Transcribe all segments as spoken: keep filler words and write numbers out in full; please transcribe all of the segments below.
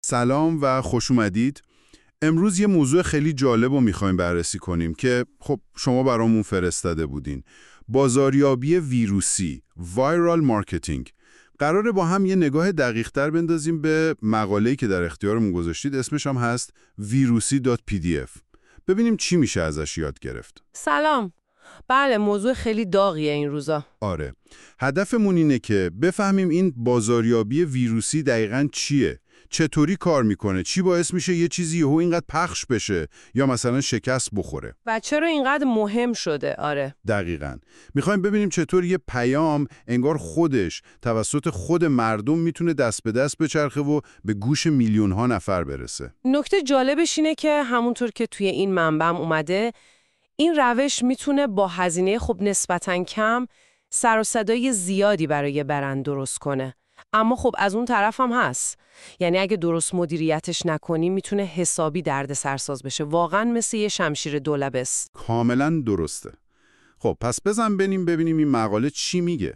سلام و خوش اومدید. امروز یه موضوع خیلی جالب رو میخوایم بررسی کنیم که خب شما برامون فرستاده بودین. بازاریابی ویروسی، وایرال مارکتینگ. قراره با هم یه نگاه دقیق‌تر بندازیم به مقاله‌ای که در اختیارمون گذاشتید. اسمش هم هست ویروسی دات پی دی اف. ببینیم چی میشه ازش یاد گرفت. سلام. بله، موضوع خیلی داغیه این روزا. آره. هدفمون اینه که بفهمیم این بازاریابی ویروسی دقیقاً چیه. چطوری کار میکنه؟ چی باعث میشه یه چیزی یهو اینقدر پخش بشه یا مثلا شکست بخوره؟ و چرا اینقدر مهم شده؟ آره. دقیقاً. میخوایم ببینیم چطور یه پیام انگار خودش توسط خود مردم میتونه دست به دست بچرخه و به گوش میلیون ها نفر برسه. نکته جالبش اینه که همونطور که توی این منبع اومده، این روش میتونه با هزینه خب نسبتاً کم سر و صدای زیادی برای برند درست کنه. اما خب از اون طرف هم هست. یعنی اگه درست مدیریتش نکنی میتونه حسابی درد سرساز بشه. واقعا مثل یه شمشیر دولبه است. کاملا درسته. خب پس بزن بریم ببینیم این مقاله چی میگه.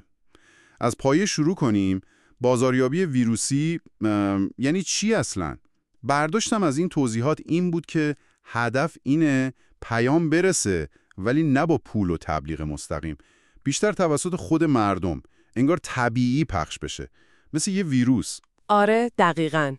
از پایه شروع کنیم. بازاریابی ویروسی یعنی چی اصلاً؟ برداشتم از این توضیحات این بود که هدف اینه پیام برسه ولی نه با پول و تبلیغ مستقیم. بیشتر توسط خود مردم. انگار طبیعی پخش بشه. مثل یه ویروس. آره دقیقاً.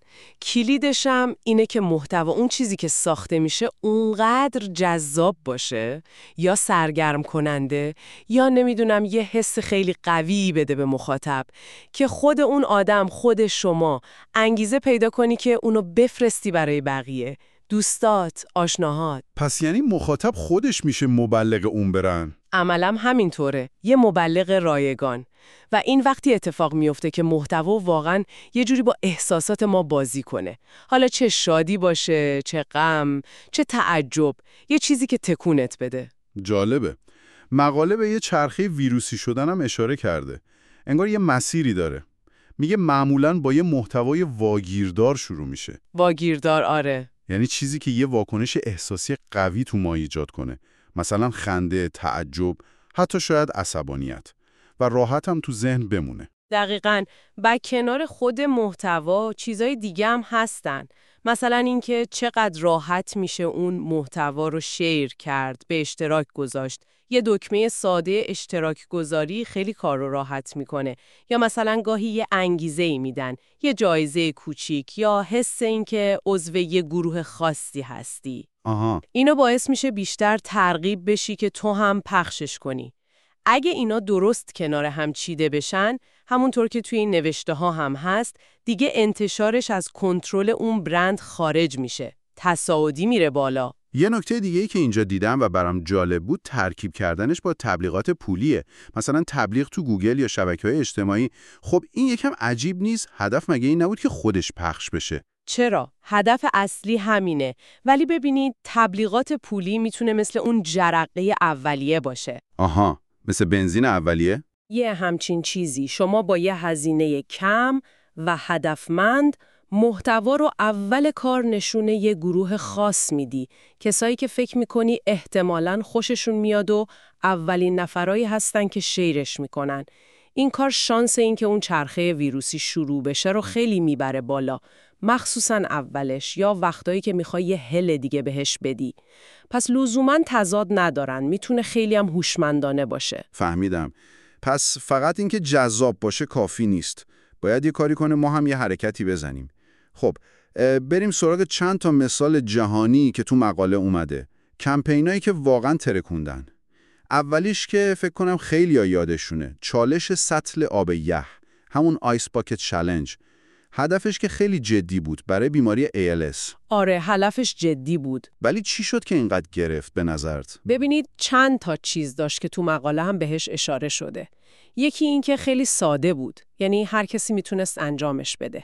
کلیدشم اینه که محتوا اون چیزی که ساخته میشه اونقدر جذاب باشه یا سرگرم کننده یا نمیدونم یه حس خیلی قوی بده به مخاطب که خود اون آدم، خود شما انگیزه پیدا کنی که اونو بفرستی برای بقیه، دوستات، آشناهات. پس یعنی مخاطب خودش میشه مبلغ اون برن؟ عملاً همینطوره. یه مبلغ رایگان. و این وقتی اتفاق میفته که محتوا واقعاً یه جوری با احساسات ما بازی کنه. حالا چه شادی باشه، چه غم، چه تعجب، یه چیزی که تکونت بده. جالبه. مقاله به یه چرخه ویروسی شدن هم اشاره کرده. انگار یه مسیری داره. میگه معمولاً با یه محتوای واگیردار شروع میشه. واگیردار، آره. یعنی چیزی که یه واکنش احساسی قوی تو ما ایجاد کنه. مثلا خنده، تعجب، حتی شاید عصبانیت. و راحت هم تو ذهن بمونه. دقیقاً. با کنار خود محتوا چیزای دیگه هم هستن. مثلا اینکه چقدر راحت میشه اون محتوا رو شیر کرد، به اشتراک گذاشت. یه دکمه ساده اشتراک گذاری خیلی کار رو راحت میکنه. یا مثلا گاهی یه انگیزه‌ای میدن، یه جایزه کوچیک یا حس اینکه عضو یه گروه خاصی هستی. آها. اینو باعث میشه بیشتر ترغیب بشی که تو هم پخشش کنی. اگه اینا درست کنار هم چیده بشن، همونطور که توی این نوشته ها هم هست، دیگه انتشارش از کنترل اون برند خارج میشه. تصاعدی میره بالا. یه نکته دیگه‌ای که اینجا دیدم و برام جالب بود ترکیب کردنش با تبلیغات پولیه. مثلا تبلیغ تو گوگل یا شبکه‌های اجتماعی. خب این یکم عجیب نیست؟ هدف مگه این نبود که خودش پخش بشه؟ چرا؟ هدف اصلی همینه. ولی ببینید تبلیغات پولی میتونه مثل اون جرقه اولیه باشه. آها. مثل بنزین اولیه؟ یه همچین چیزی. شما با یه هزینه کم و هدفمند محتوا رو اول کار نشونه یه گروه خاص میدی. کسایی که فکر میکنی احتمالاً خوششون میاد و اولین نفرایی هستن که شیرش میکنن. این کار شانس این که اون چرخه ویروسی شروع بشه رو خیلی میبره بالا. مخصوصاً اولش یا وقتایی که میخوای یه هل دیگه بهش بدی. پس لزوماً تضاد ندارن. میتونه خیلی هم هوشمندانه باشه. فهمیدم. پس فقط اینکه جذاب باشه کافی نیست. باید یه کاری کنه ما هم یه حرکتی بزنیم. خب بریم سراغ چند تا مثال جهانی که تو مقاله اومده. کمپینایی که واقعاً ترکوندن. اولیش که فکر کنم خیلی ها یادشونه. چالش سطل آب یخ. همون آیس باکت چالش. هدفش که خیلی جدی بود برای بیماری ای ال اس. آره، هدفش جدی بود. ولی چی شد که اینقدر گرفت به نظرت؟ ببینید چند تا چیز داشت که تو مقاله هم بهش اشاره شده. یکی این که خیلی ساده بود. یعنی هر کسی میتونست انجامش بده.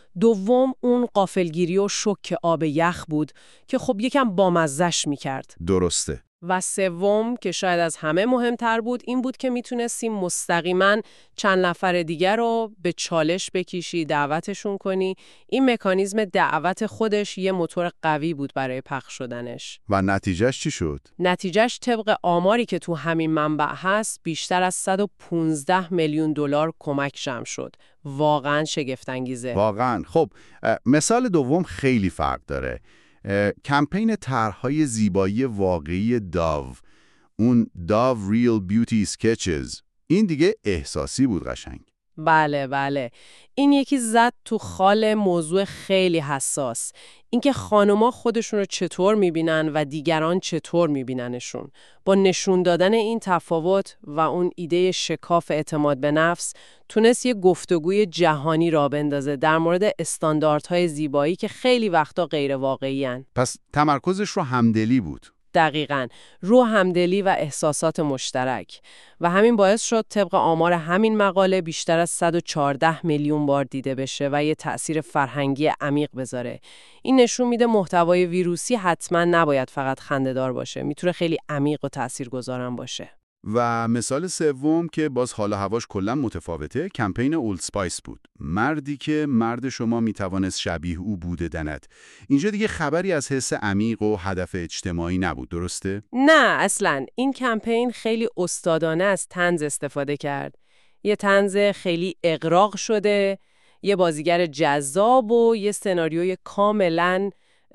دوم اون غافلگیری و شوک آب یخ بود که خب یکم بامزه‌ش میکرد. درسته. و سوم که شاید از همه مهمتر بود این بود که میتونستیم مستقیما چند نفر دیگر رو به چالش بکشی، دعوتشون کنی. این مکانیزم دعوت خودش یه موتور قوی بود برای پخش شدنش. و نتیجهش چی شد؟ نتیجهش طبق آماری که تو همین منبع هست بیشتر از صد و پانزده میلیون دلار کمک جمع شد. واقعا شگفت‌انگیزه. واقعا. خب مثال دوم خیلی فرق داره. کمپین طرح‌های زیبایی واقعی داو، اون داو ریل بیوتی اسکچز، این دیگه احساسی بود قشنگ. بله بله، این یکی زد تو خال موضوع خیلی حساس، اینکه خانوما خودشون رو چطور میبینن و دیگران چطور میبیننشون. با نشون دادن این تفاوت و اون ایده شکاف اعتماد به نفس تونست یه گفتگوی جهانی را بندازه در مورد استانداردهای زیبایی که خیلی وقتا غیر واقعی هن. پس تمرکزش رو همدلی بود. دقیقاً، رو همدلی و احساسات مشترک. و همین باعث شد طبق آمار همین مقاله بیشتر از صد و چهارده میلیون بار دیده بشه و یه تأثیر فرهنگی عمیق بذاره. این نشون میده محتوای ویروسی حتما نباید فقط خنده‌دار باشه، میتونه خیلی عمیق و تاثیرگذارم باشه. و مثال سوم که باز حال و هواش کلا متفاوته، کمپین اولد اسپایس بود. مردی که مرد شما میتوانست شبیه او بوده دند. اینجا دیگه خبری از حس عمیق و هدف اجتماعی نبود، درسته؟ نه اصلاً. این کمپین خیلی استادانه از طنز استفاده کرد. یه طنز خیلی اغراق شده، یه بازیگر جذاب و یه سناریوی کاملاً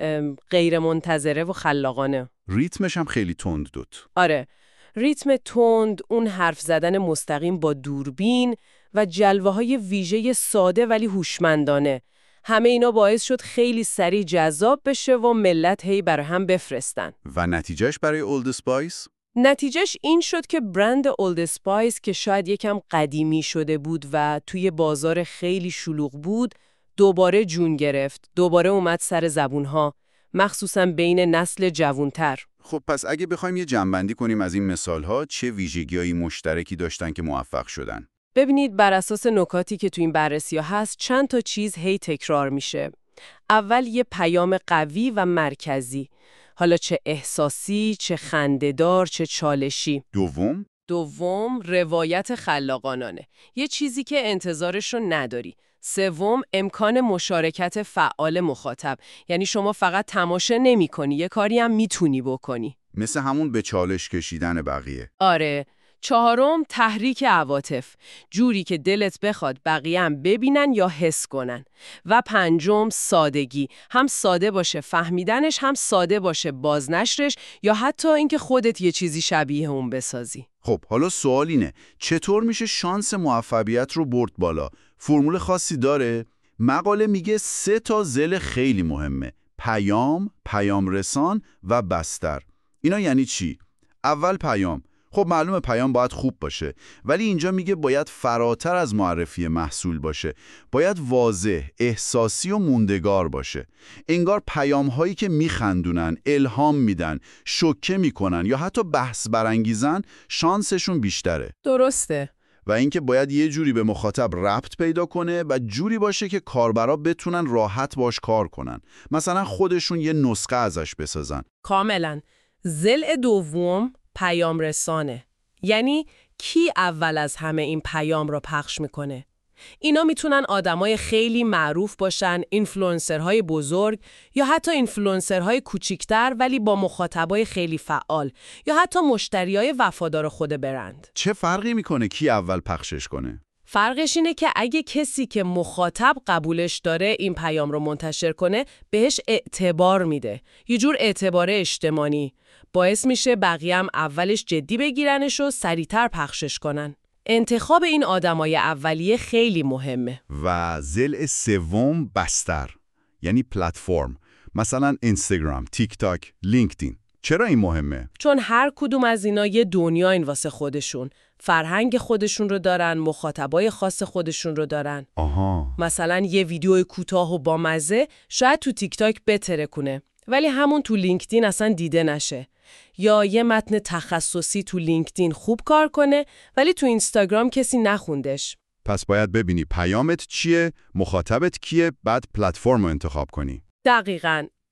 غیر منتظره و خلاقانه. ریتمش هم خیلی تند بود. آره، ریتم تند، اون حرف زدن مستقیم با دوربین و جلوه‌های ویژه ساده ولی هوشمندانه، همه اینا باعث شد خیلی سریع جذاب بشه و ملت هی برای هم بفرستن. و نتیجهش برای اولد اسپایس؟ نتیجهش این شد که برند اولد اسپایس که شاید یکم قدیمی شده بود و توی بازار خیلی شلوغ بود، دوباره جون گرفت، دوباره اومد سر زبونها، مخصوصاً بین نسل جوانتر. خب پس اگه بخوایم یه جمع‌بندی کنیم از این مثال‌ها، چه ویژگی‌های مشترکی داشتن که موفق شدن؟ ببینید بر اساس نکاتی که تو این بررسی‌ها هست چند تا چیز هی تکرار میشه. اول یه پیام قوی و مرکزی، حالا چه احساسی، چه خنده‌دار، چه چالشی. دوم؟ دوم روایت خلاقانه، یه چیزی که انتظارش رو نداری. سوم امکان مشارکت فعال مخاطب، یعنی شما فقط تماشا نمی کنی، یه کاری هم میتونی بکنی. مثل همون به چالش کشیدن بقیه. آره. چهارم تحریک عواطف، جوری که دلت بخواد بقیه هم ببینن یا حس کنن. و پنجم سادگی، هم ساده باشه فهمیدنش، هم ساده باشه بازنشرش، یا حتی اینکه خودت یه چیزی شبیه اون بسازی. خب حالا سوال اینه، چطور میشه شانس موفقیت رو برد بالا؟ فرمول خاصی داره؟ مقاله میگه سه تا ضلع خیلی مهمه: پیام، پیام رسان و بستر. اینا یعنی چی؟ اول پیام. خب معلومه پیام باید خوب باشه، ولی اینجا میگه باید فراتر از معرفی محصول باشه. باید واضح، احساسی و موندگار باشه. انگار پیام هایی که میخندونن، الهام میدن، شوکه میکنن یا حتی بحث برانگیزن شانسشون بیشتره. درسته. و اینکه باید یه جوری به مخاطب ربط پیدا کنه و جوری باشه که کاربرا بتونن راحت باش کار کنن. مثلا خودشون یه نسخه ازش بسازن. کاملا. ضلع دوم پیام رسانه. یعنی کی اول از همه این پیام رو پخش میکنه؟ اینا میتونن آدمای خیلی معروف باشن، اینفلوئنسرهای بزرگ، یا حتی اینفلوئنسرهای کوچیکتر ولی با مخاطبای خیلی فعال، یا حتی مشتریای وفادار خود برند. چه فرقی میکنه کی اول پخشش کنه؟ فرقش اینه که اگه کسی که مخاطب قبولش داره این پیام رو منتشر کنه، بهش اعتبار میده. یه جور اعتبار اجتماعی. باعث میشه بقیه هم اولش جدی بگیرنش و سریعتر پخشش کنن. انتخاب این آدمای اولیه خیلی مهمه. و ضلع سوم بستر، یعنی پلتفرم. مثلا اینستاگرام، تیک تاک، لینکدین. چرا این مهمه؟ چون هر کدوم از اینا یه دنیا این واسه خودشون، فرهنگ خودشون رو دارن، مخاطبای خاص خودشون رو دارن. آها. مثلا یه ویدیو کوتاه و بامزه شاید تو تیک تاک بتره کنه، ولی همون تو لینکدین اصلا دیده نشه. یا یه متن تخصصی تو لینکدین خوب کار کنه ولی تو اینستاگرام کسی نخوندش. پس باید ببینی پیامت چیه، مخاطبت کیه، بعد پلتفرم رو انتخاب کنی. دقیقاً.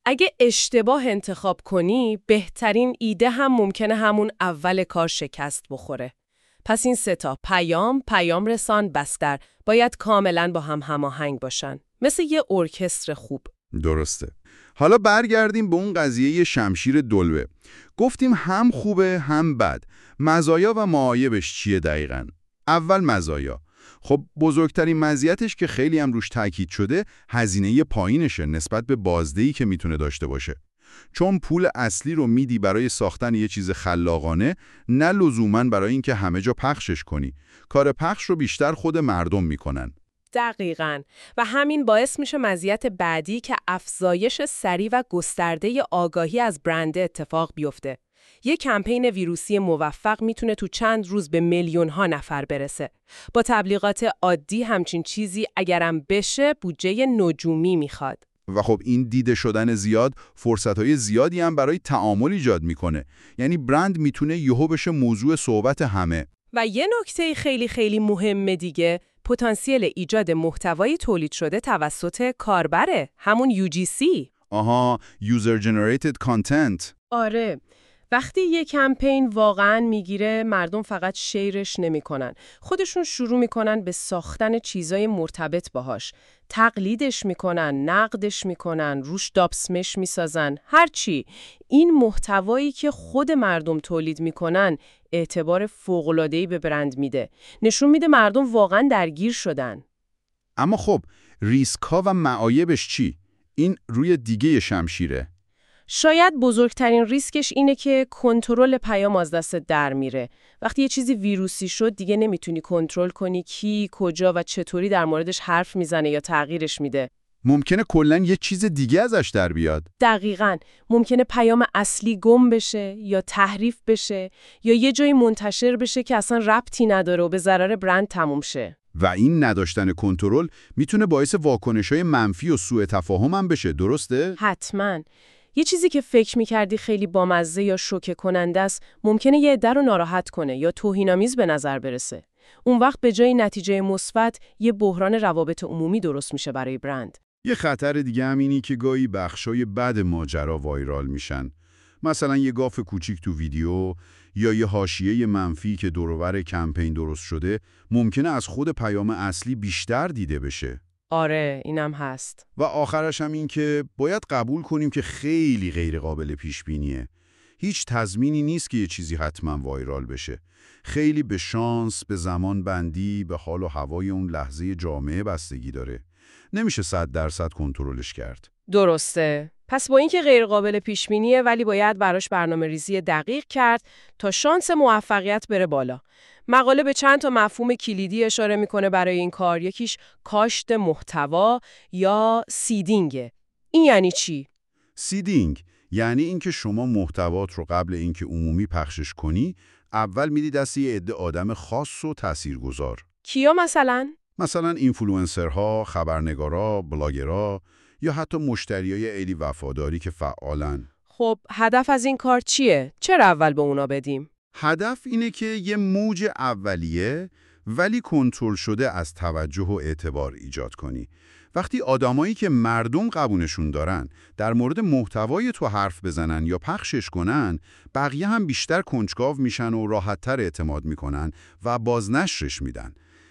اگه اشتباه انتخاب کنی، بهترین ایده هم ممکنه همون اول کار شکست بخوره. پس این سه تا پیام، پیام رسان، بستر باید کاملاً با هم هماهنگ باشن. مثل یه ارکستر خوب. درسته. حالا برگردیم به اون قضیه شمشیر دلوه. گفتیم هم خوبه هم بد. مزایا و معایبش چیه دقیقاً؟ اول مزایا. خب بزرگترین مزیتش که خیلی هم روش تاکید شده، هزینه پایینشه نسبت به بازدهی که میتونه داشته باشه. چون پول اصلی رو میدی برای ساختن یه چیز خلاقانه، نه لزوماً برای اینکه همه جا پخشش کنی. کار پخش رو بیشتر خود مردم میکنن. دقیقاً. و همین باعث میشه مزیت بعدی که افزایش سریع و گسترده آگاهی از برند اتفاق بیفته. یک کمپین ویروسی موفق میتونه تو چند روز به میلیون ها نفر برسه. با تبلیغات عادی همچین چیزی اگرم بشه بودجه نجومی میخواد. و خب این دیده شدن زیاد فرصتهای زیادی هم برای تعامل ایجاد میکنه. یعنی برند میتونه یهو بشه موضوع صحبت همه. و یه نکته خیلی خیلی مهمه دیگه، پتانسیل ایجاد محتوای تولید شده توسط کاربره، همون یو جی سی. آها، User Generated Content. آره. وقتی یه کمپین واقعاً میگیره، مردم فقط شیرش نمیکنن. خودشون شروع میکنن به ساختن چیزای مرتبط باهاش. تقلیدش میکنن، نقدش میکنن، روش دابسمش میسازن، هر چی. این محتوایی که خود مردم تولید میکنن اعتبار فوق‌العاده‌ای به برند میده. نشون میده مردم واقعاً درگیر شدن. اما خب ریسک‌ها و معایبش چی؟ این روی دیگه شمشیره. شاید بزرگترین ریسکش اینه که کنترل پیام از دست در میره. وقتی یه چیزی ویروسی شد دیگه نمیتونی کنترل کنی کی، کجا و چطوری در موردش حرف میزنه یا تغییرش میده. ممکنه کلاً یه چیز دیگه ازش در بیاد. دقیقاً. ممکنه پیام اصلی گم بشه یا تحریف بشه یا یه جایی منتشر بشه که اصلا ربطی نداره و به ضرر برند تموم شه. و این نداشتن کنترل میتونه باعث واکنش‌های منفی و سوء تفاهم هم بشه، درسته؟ حتماً. یه چیزی که فکر می‌کردی خیلی بامزه یا شوکه کننده است، ممکنه یه عده رو ناراحت کنه یا توهین‌آمیز به نظر برسه. اون وقت به جای نتیجه مثبت، یه بحران روابط عمومی درست میشه برای برند. یه خطر دیگه هم اینی که گاهی بخشای بد ماجرا وایرال میشن. مثلا یه گاف کوچیک تو ویدیو یا یه حاشیه منفی که دور و بر کمپین درست شده، ممکنه از خود پیام اصلی بیشتر دیده بشه. آره، اینم هست. و آخرش هم این که باید قبول کنیم که خیلی غیر قابل پیش بینیه. هیچ تضمینی نیست که یه چیزی حتما وایرال بشه. خیلی به شانس، به زمان بندی، به حال و هوای اون لحظه جامعه بستگی داره. نمیشه صد درصد کنترلش کرد. درسته. پس با اینکه غیر قابل پیش بینیه ولی باید براش برنامه‌ریزی دقیق کرد تا شانس موفقیت بره بالا. مقاله به چند تا مفهوم کلیدی اشاره میکنه برای این کار. یکیش کاشت محتوا یا سیدینگه. این یعنی چی؟ سیدینگ یعنی اینکه شما محتوات رو قبل اینکه عمومی پخشش کنی، اول میدی دست یه عده آدم خاص و تاثیرگذار. کیا مثلا؟ مثلا اینفلوئنسرها، خبرنگارا، بلاگرها یا حتی مشتریای علی وفاداری که فعالن. خب هدف از این کار چیه؟ چرا اول به اونا بدیم؟ هدف اینه که یه موج اولیه ولی کنترل شده از توجه و اعتبار ایجاد کنی. وقتی آدمایی که مردم قبولشون دارن در مورد محتوای تو حرف بزنن یا پخشش کنن، بقیه هم بیشتر کنجکاو میشن و راحت‌تر اعتماد میکنن و بازنشرش میدن.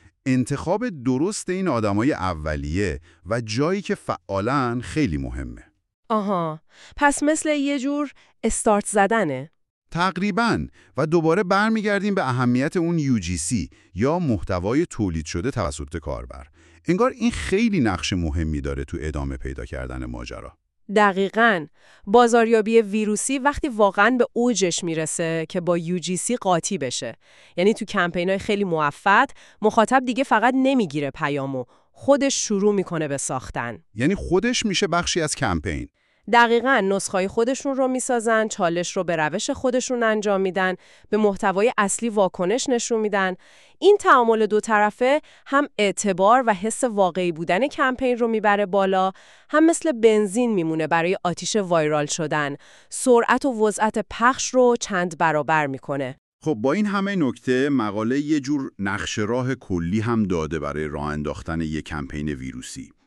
انتخاب درست این آدمای اولیه و جایی که فعالن خیلی مهمه. آها، پس مثل یه جور استارت زدنه. تقریباً. و دوباره برمیگردیم به اهمیت اون یو جی سی یا محتوای تولید شده توسط کاربر. انگار این خیلی نقش مهمی داره تو ادامه پیدا کردن ماجرا. دقیقاً. بازاریابی ویروسی وقتی واقعاً به اوجش میرسه که با یو جی سی قاطی بشه. یعنی تو کمپینای خیلی موفق، مخاطب دیگه فقط نمیگیره پیامو، خودش شروع میکنه به ساختن. یعنی خودش میشه بخشی از کمپین. دقیقاً. نسخه‌های خودشون رو میسازن، چالش رو به روش خودشون انجام میدن، به محتوای اصلی واکنش نشون میدن. این تعامل دو طرفه هم اعتبار و حس واقعی بودن کمپین رو میبره بالا، هم مثل بنزین میمونه برای آتیش وایرال شدن. سرعت و وسعت پخش رو چند برابر میکنه. خب با این همه نکته، مقاله یه جور نقشه راه کلی هم داده برای راه انداختن یک کمپین ویروسی.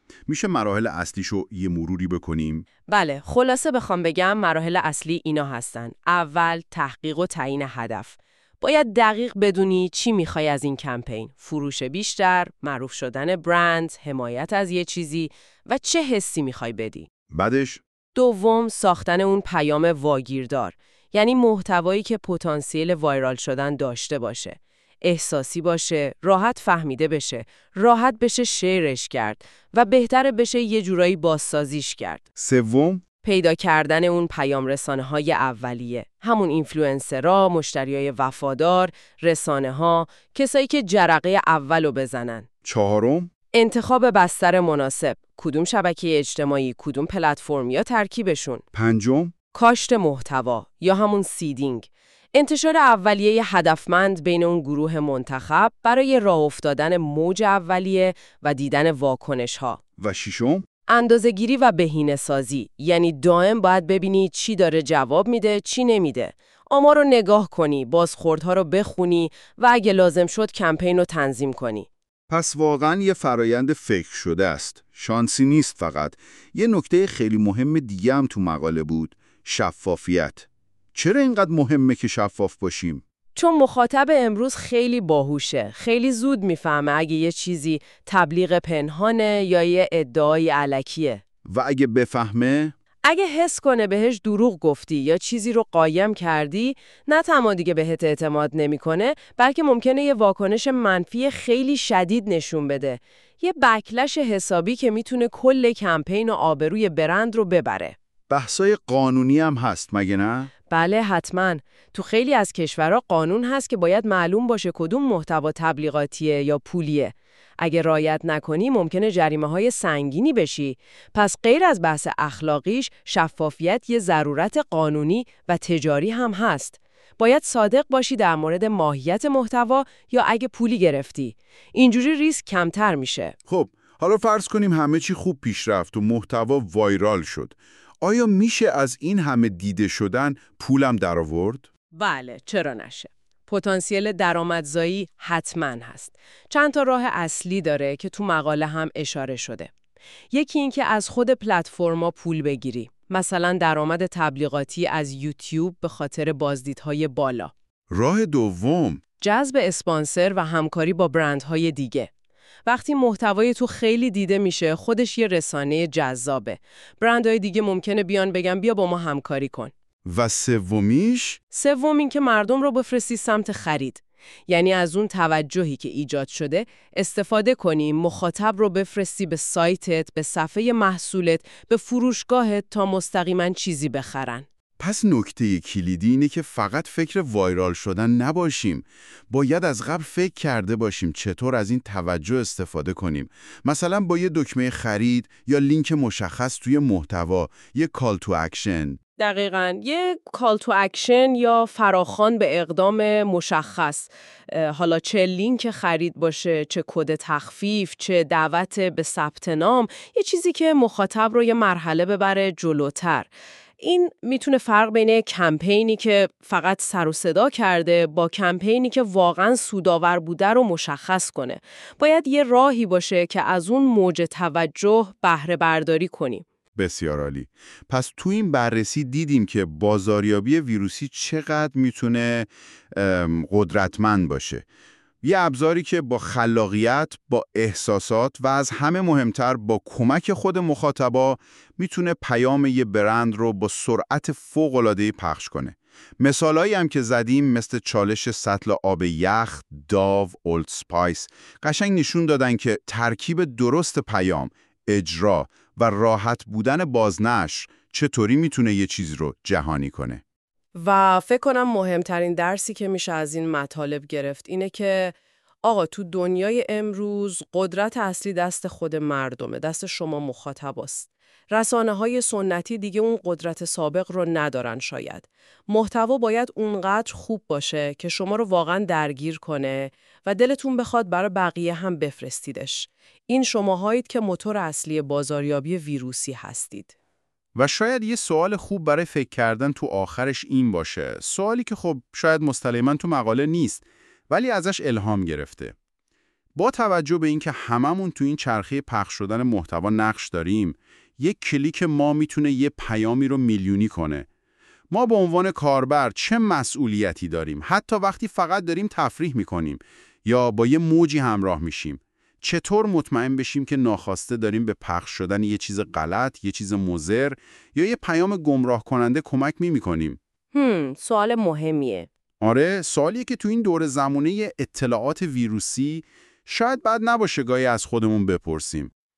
میشه مراحل اصلیشو یه مروری بکنیم؟ بله، خلاصه بخوام بگم مراحل اصلی اینا هستن. اول، تحقیق و تعیین هدف. باید دقیق بدونی چی میخوای از این کمپین. فروش بیشتر، معروف شدن برند، حمایت از یه چیزی و چه حسی میخوای بدی. بعدش؟ دوم، ساختن اون پیام واگیردار. یعنی محتوایی که پتانسیل وایرال شدن داشته باشه. احساسی باشه، راحت فهمیده بشه، راحت بشه شیرش کرد و بهتره بشه یه جورایی بازسازیش کرد. سوم؟ پیدا کردن اون پیام رسانه های اولیه. همون اینفلوئنسرها، مشتریای وفادار، رسانه ها، کسایی که جرقه اولو بزنن. چهارم؟ انتخاب بستر مناسب. کدوم شبکه اجتماعی، کدوم پلتفرم یا ترکیبشون. پنجم؟ کاشت محتوا یا همون سیدینگ. انتشار اولیه هدفمند بین اون گروه منتخب برای راه افتادن موج اولیه و دیدن واکنش ها. و ششم؟ اندازه‌گیری و بهینه‌سازی. یعنی دائم باید ببینی چی داره جواب میده، چی نمیده. آمار رو نگاه کنی، بازخوردها رو بخونی و اگه لازم شد کمپین رو تنظیم کنی. پس واقعا یه فرایند فکر شده است. شانسی نیست فقط. یه نکته خیلی مهم دیگه هم تو مقاله بود. شفافیت. چرا اینقدر مهمه که شفاف باشیم؟ چون مخاطب امروز خیلی باهوشه. خیلی زود میفهمه اگه یه چیزی تبلیغ پنهانه یا یه ادعای الکیه. و اگه بفهمه؟ اگه حس کنه بهش دروغ گفتی یا چیزی رو قایم کردی، نه تنها دیگه بهت اعتماد نمیکنه، بلکه ممکنه یه واکنش منفی خیلی شدید نشون بده. یه بکلش حسابی که میتونه کل کمپین و آبروی برند رو ببره. بحثای قانونی هم هست مگه نه؟ بله حتما. تو خیلی از کشورها قانون هست که باید معلوم باشه کدوم محتوا تبلیغاتیه یا پولیه. اگه رعایت نکنی ممکنه جریمه‌های سنگینی بشی. پس غیر از بحث اخلاقیش، شفافیت یه ضرورت قانونی و تجاری هم هست. باید صادق باشی در مورد ماهیت محتوا یا اگه پولی گرفتی. اینجوری ریسک کمتر میشه. خب، حالا فرض کنیم همه چی خوب پیش رفت و محتوا وایرال شد. آیا میشه از این همه دیده شدن پولم درآورد؟ بله، چرا نشه. پتانسیل درآمدزایی حتما هست. چند تا راه اصلی داره که تو مقاله هم اشاره شده. یکی این که از خود پلتفرما پول بگیری. مثلا درآمد تبلیغاتی از یوتیوب به خاطر بازدیدهای بالا. راه دوم؟ جذب اسپانسر و همکاری با برندهای دیگه. وقتی محتوای تو خیلی دیده میشه، خودش یه رسانه جذابه. برندهای دیگه ممکنه بیان بگن بیا با ما همکاری کن. و سومیش؟ سوم این که مردم رو بفرستی سمت خرید. یعنی از اون توجهی که ایجاد شده استفاده کنی، مخاطب رو بفرستی به سایتت، به صفحه محصولت، به فروشگاهت تا مستقیما چیزی بخرن. پس نکته کلیدی اینه که فقط فکر وایرال شدن نباشیم. باید از قبل فکر کرده باشیم چطور از این توجه استفاده کنیم. مثلا با یه دکمه خرید یا لینک مشخص توی محتوا، یه کال تو اکشن. دقیقاً، یه کال تو اکشن یا فراخوان به اقدام مشخص. حالا چه لینک خرید باشه، چه کد تخفیف، چه دعوت به ثبت نام، یه چیزی که مخاطب رو یه مرحله ببره جلوتر. این میتونه فرق بین کمپینی که فقط سر و صدا کرده با کمپینی که واقعاً سودآور بوده رو مشخص کنه. باید یه راهی باشه که از اون موج توجه بهره برداری کنیم. بسیار عالی. پس تو این بررسی دیدیم که بازاریابی ویروسی چقدر میتونه قدرتمند باشه. یه ابزاری که با خلاقیت، با احساسات و از همه مهمتر با کمک خود مخاطبا میتونه پیام یه برند رو با سرعت فوق‌العاده‌ای پخش کنه. مثالایی هم که زدیم مثل چالش سطل آب یخ، داو، اولد سپایس قشنگ نشون دادن که ترکیب درست پیام، اجرا و راحت بودن بازنشر چطوری میتونه یه چیز رو جهانی کنه. و فکر کنم مهمترین درسی که میشه از این مطالب گرفت اینه که آقا تو دنیای امروز قدرت اصلی دست خود مردمه، دست شما مخاطباست. رسانه‌های سنتی دیگه اون قدرت سابق رو ندارن شاید. محتوا باید اونقدر خوب باشه که شما رو واقعا درگیر کنه و دلتون بخواد برای بقیه هم بفرستیدش. این شماهایید که موتور اصلی بازاریابی ویروسی هستید. و شاید یه سوال خوب برای فکر کردن تو آخرش این باشه. سوالی که خب شاید مستلزماً تو مقاله نیست ولی ازش الهام گرفته. با توجه به اینکه هممون تو این چرخه پخش شدن محتوا نقش داریم، یک کلیک ما میتونه یه پیامی رو میلیونی کنه. ما به عنوان کاربر چه مسئولیتی داریم؟ حتی وقتی فقط داریم تفریح میکنیم یا با یه موجی همراه میشیم. چطور مطمئن بشیم که ناخواسته داریم به پخش شدن یه چیز غلط، یه چیز مضر یا یه پیام گمراه کننده کمک نمی‌کنیم؟ هم، سوال مهمیه. آره، سوالیه که تو این دور زمانه اطلاعات ویروسی شاید بد نباشه گاهی از خودمون بپرسیم.